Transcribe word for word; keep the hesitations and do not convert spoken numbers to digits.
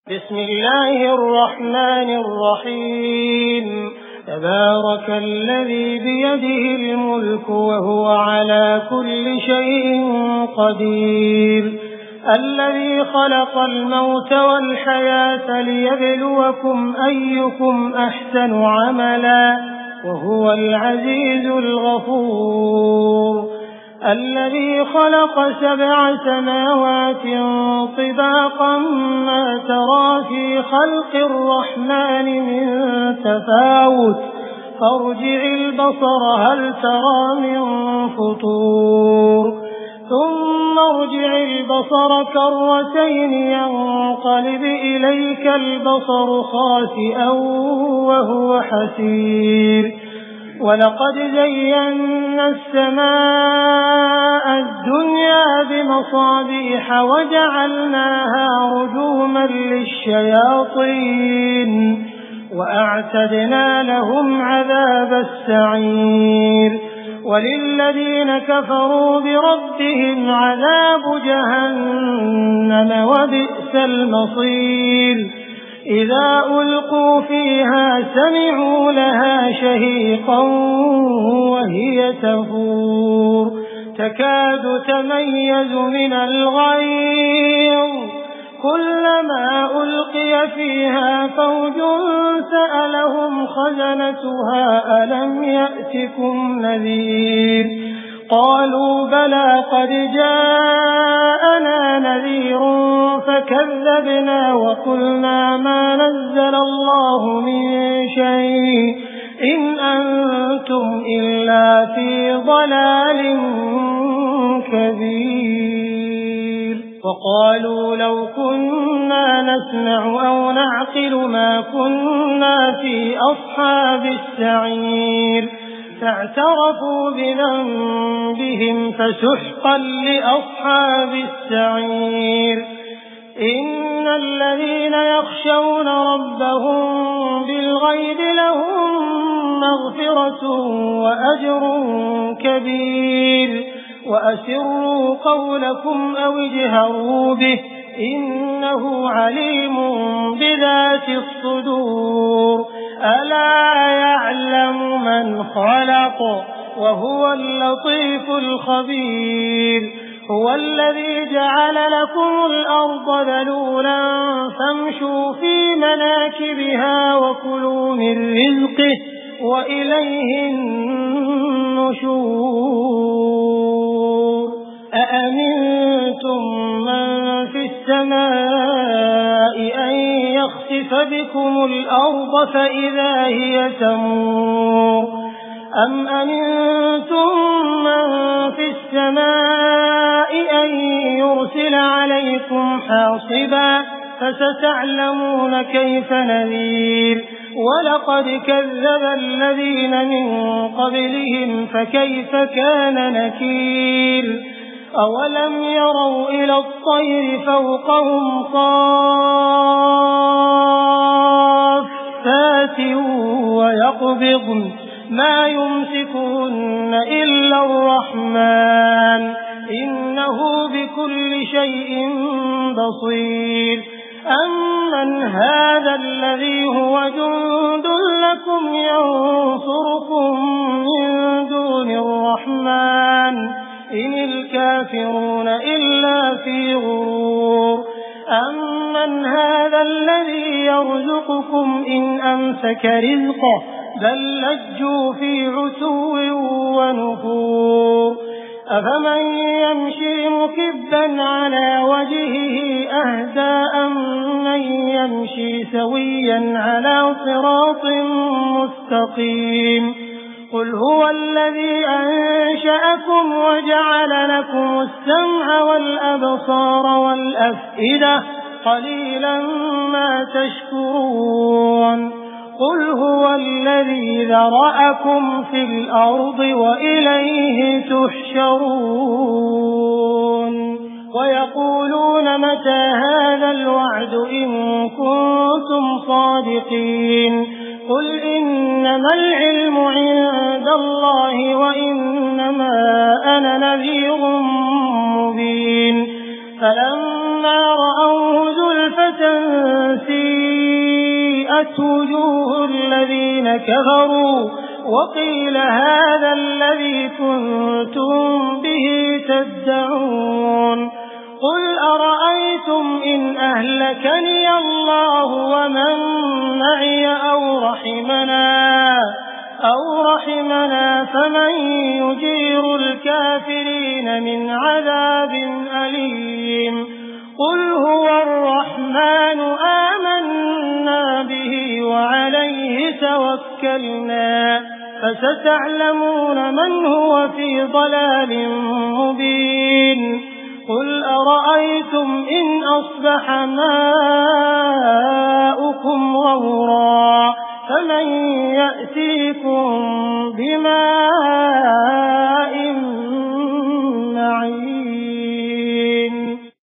بسم الله الرحمن الرحيم تبارك الذي بيده الملك وهو على كل شيء قدير الذي خلق الموت والحياة ليبلوكم أيكم أحسن عملا وهو العزيز الغفور الذي خلق سبع سماوات طباقا ما ترى في خلق الرحمن من تفاوت فارجع البصر هل ترى من فطور ثم ارجع البصر كرتين ينقلب إليك البصر خاسئا وهو حسير ولقد زينا السماء الدنيا بمصابيح وجعلناها رجوما للشياطين وأعتدنا لهم عذاب السعير وللذين كفروا بربهم عذاب جهنم وبئس المصير إذا ألقوا فيها سمعوا لها شهيقا وهي تفور تكاد تميز من الغيظ كلما ألقي فيها فوج سألهم خزنتها ألم يأتكم نذير قالوا بلى قد جاءنا نذير فكذبنا وقلنا ما نزل الله من شيء إن أنتم إلا في ضلال كبير وقالوا لو كنا نسمع أو نعقل ما كنا في أصحاب السعير فاعترفوا بذنبهم فسحقا لأصحاب السعير إن الذين يخشون ربهم بالغيب لهم مغفرة وأجر كبير وأسروا قولكم أو اجهروا به إنه عليم بذات الصدور ألا يعلم من خلق وهو اللطيف الخبير هو الذي جعل لكم الأرض ذلولا فامشوا في مناكبها وكلوا من رزقه وإليه النشور أأمنتم من في السماء أن يخسف بكم الأرض فإذا هي تمور أم أمنتم من في السماء أن يرسل عليكم حاصبا فستعلمون كيف نذير ولقد كذب الذين من قبلهم فكيف كان نكير أولم يروا إلى الطير فوقهم صافات ويقبضن ما يمسكهن إلا الرحمن إنه بكل شيء بصير أمن هذا الذي هو جند لكم ينصركم من دون الرحمن إن الكافرون إلا في غرور أمن هذا الذي يرزقكم إن أمسك رزقه بل لجوا في عتو ونفور أفمن يمشي مكبا على وجهه أهدى أمن يمشي سويا على صراط مستقيم قل هو الذي أنشأكم وجعل لكم السمع والأبصار والأفئدة قليلا ما تشكرون قل هو الذي ذرأكم في الأرض وإليه تحشرون ويقولون متى هذا الوعد إن كنتم صادقين قل إنما العلم عند الله وإنما أنا نذير مبين فلما رأوه زلفة وابيضت وجوه الذين كفروا وقيل هذا الذي كنتم به تدعون قل أرأيتم إن أهلكني الله ومن معي أو رحمنا أو رحمنا فمن يجير الكافرين من عذاب أليم قل هو الرحمن آمنا به وعليه توكلنا فستعلمون من هو في ضلال مبين قل أرأيتم إن أصبح ماؤكم غورا